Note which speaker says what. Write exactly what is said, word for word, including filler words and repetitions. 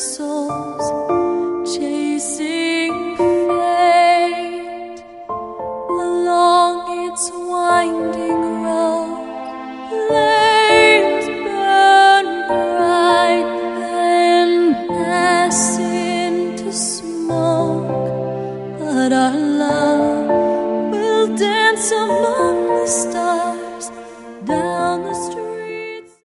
Speaker 1: souls chasing fate along its winding road. Flames burn bright, then pass into smoke, but our love will dance among the stars.